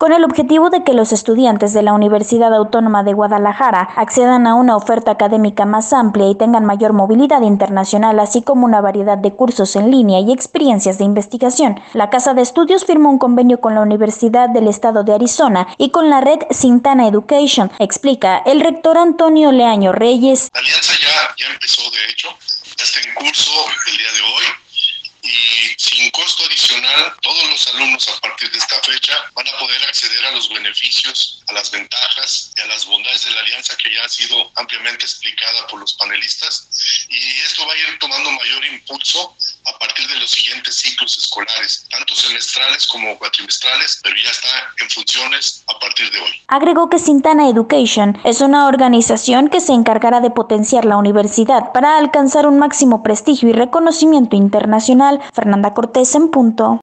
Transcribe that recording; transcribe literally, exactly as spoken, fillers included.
con el objetivo de que los estudiantes de la Universidad Autónoma de Guadalajara accedan a una oferta académica más amplia y tengan mayor movilidad internacional, así como una variedad de cursos en línea y experiencias de investigación. La Casa de Estudios firmó un convenio con la Universidad del Estado de Arizona y con la red Sintana Education, explica el rector Antonio Leaño Reyes. La alianza ya, ya empezó, de hecho, ya está en curso el día de hoy. Y sin costo adicional, todos los alumnos a partir de esta fecha van a poder acceder a los beneficios, a las ventajas y a las bondades de la alianza que ya ha sido ampliamente explicada por los panelistas. Y esto va a ir tomando mayor impulso a partir de los siguientes ciclos escolares, tanto semestrales como cuatrimestrales, pero ya está en funciones a partir de hoy. Agregó que Sintana Education es una organización que se encargará de potenciar la universidad para alcanzar un máximo prestigio y reconocimiento internacional. Fernanda Cortés en punto.